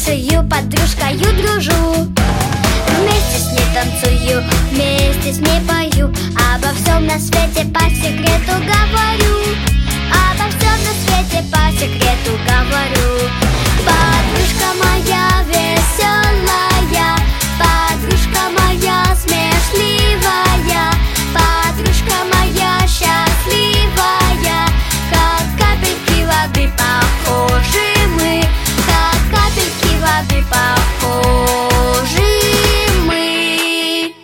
лучшую подружкою дружу. Вместе с ней танцую, вместе с ней пою, обо всем на свете по секрету говорю. Обо всем на свете по секрету говорю. Подружка моя веселая, подружка моя смешливая, подружка моя счастливая. Как капельки воды похожи мы, как капельки воды похожи мы.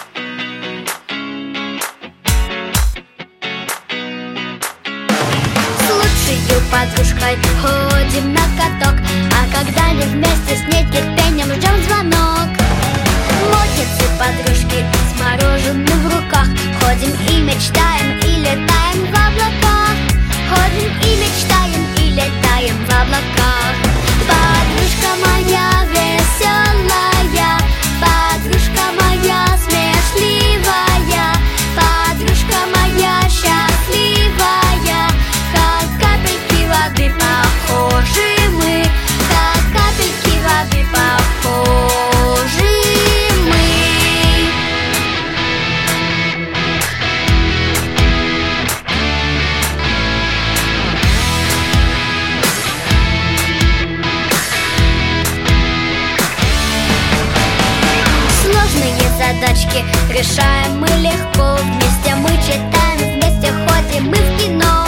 С лучшей подружкой ходим на каток, а когда не вместе с нетерпением ждем звонок. Модницы подружки с мороженым в руках, ходим и мечтаем, и летаем в облаках. Ходим и мечтаем, и летаем в облаках. Подружка моя веселая, подружка моя смешливая, подружка моя счастливая. Как капельки воды похожи мы, как капельки воды похожи мы. Сложные задачки решаем мы легко. Вместе мы читаем, вместе ходим мы в кино.